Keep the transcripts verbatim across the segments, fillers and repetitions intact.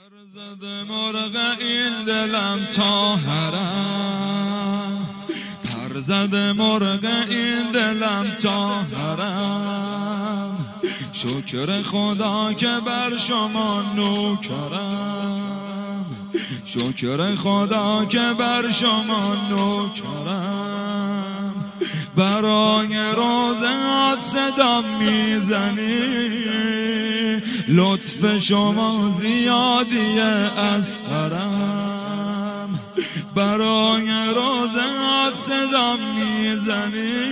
زده مرغ این دلم تا حرم، پر زده مرغ این دلم تا حرم. شکر خدا که بر شما نوکرم، شکر خدا که بر شما نوکرم. برای روزهات صدا میزنی، لطف شما زیادیه از حرم. برای روزهات صدا میزنی،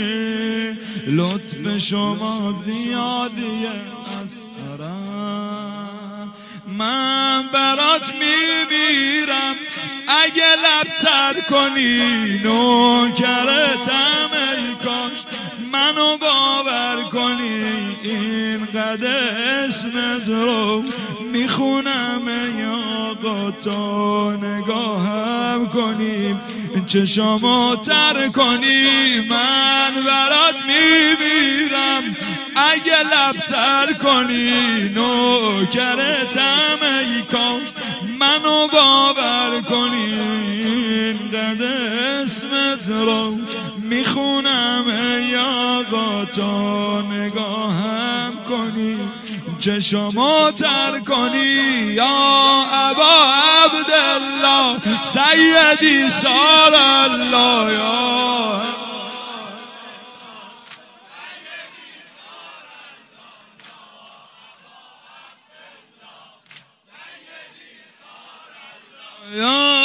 لطف شما زیادیه از حرم. من برات میمیرم اگه لبتر کنی، نوکرتم ای کاش منو باور کنی. اینقدر اسمت رو میخونم ای آقا، تا نگاهم کنی چشامو تر کنی. من برات میمیرم اگه لبتر کنی، نوکرتم ای کاش منو باور کنی. اینقدر اسمت رو میخونم ای آقا، تا نگاهم کنی چشمو تر کنی. یا ابا عبدالله سیدی سال الله، یا یا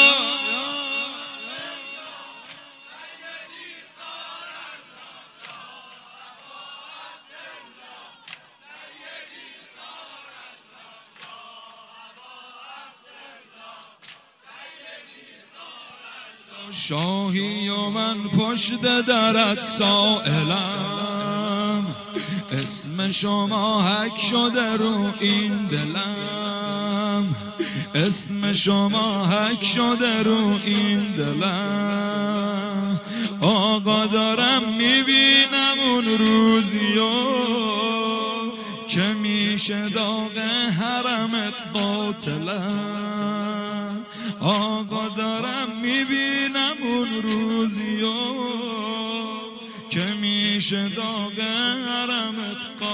شاهی و من پشت درت سائلم، اسم شما حک شده رو این دلم، اسم شما حک شده رو این دلم. آقا دارم میبینم اون روزیو که میشه داغ حرمت قاتلم. آقا دارم میبینم اون روزیو که میشه داغ حرمت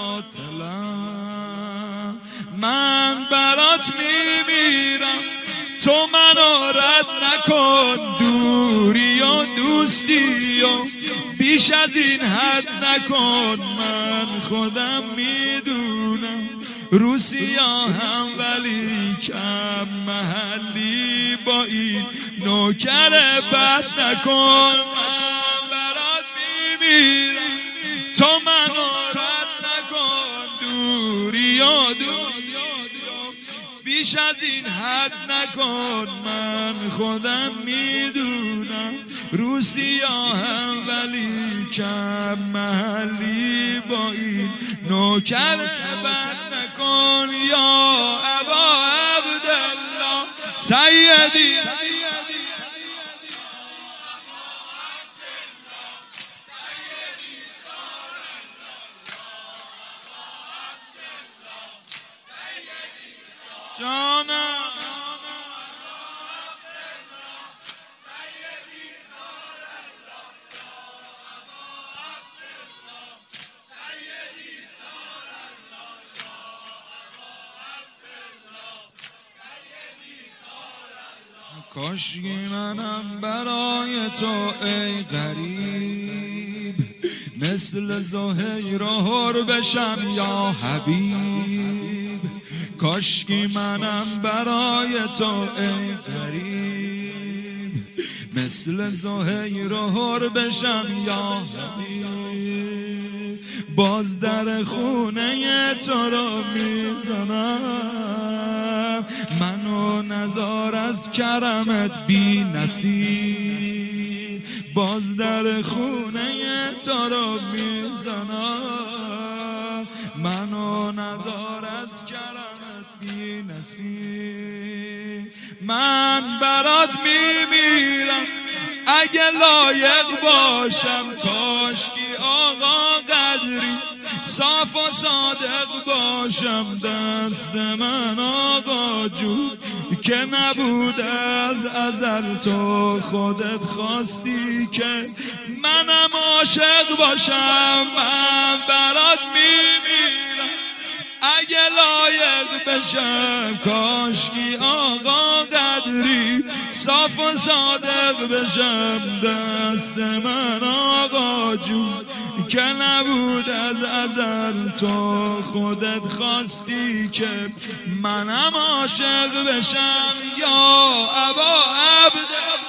قاتلم. من برات میمیرم تو منو رد نکن، دوری و دوستی و بیش از این حد نکن. من خودم میدونم روسیا هم ولی کم محلی، با این نوکر بد نکن. من برات میمیرم تو منو رد نکن، دوری و دوستی بیش از این حد نکن. من خودم میدونم روسیا هم ولی کم محلی، با این نوکر بد نکن. یا ابا عبدالله سیدی جانم. کاشکی منم برای تو ای غریب، مثل زهیر و حر بشم یا حبیب. کاشکی منم برای تو ای غریب، مثل زهیر و حر بشم یا حبیب. باز در خونه تو رو میزنم، منو نزار از کرمت بی نصیب. باز در خونه تو رو میزنم، منو نزار از کرمت بی نصیب. من برات میمیرم اگه لایق باشم، کاشکی آقا قدری صاف و صادق باشم دست من آقا جون که نبود از ازل تو خودت خواستی که منم عاشق باشم من برات میمیرم اگه لایق بشم کاشکی آقا قدری صاف و صادق بشم دست من آقا جون که نبود از ازل تو خودت خواستی که منم عاشق بشم یا ابا عبد